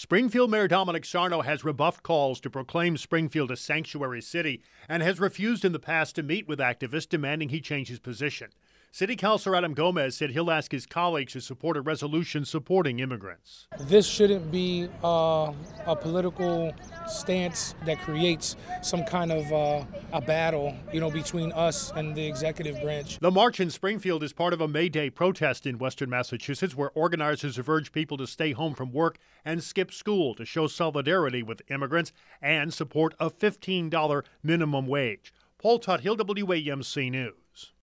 Springfield Mayor Dominic Sarno has rebuffed calls to proclaim Springfield a sanctuary city and has refused in the past to meet with activists demanding he change his position. City Councilor Adam Gomez said he'll ask his colleagues to support a resolution supporting immigrants. This shouldn't be a political stance that creates some kind of a battle, between us and the executive branch. The march in Springfield is part of a May Day protest in western Massachusetts, where organizers have urged people to stay home from work and skip school to show solidarity with immigrants and support a $15 minimum wage. Paul Tuthill, WAMC News.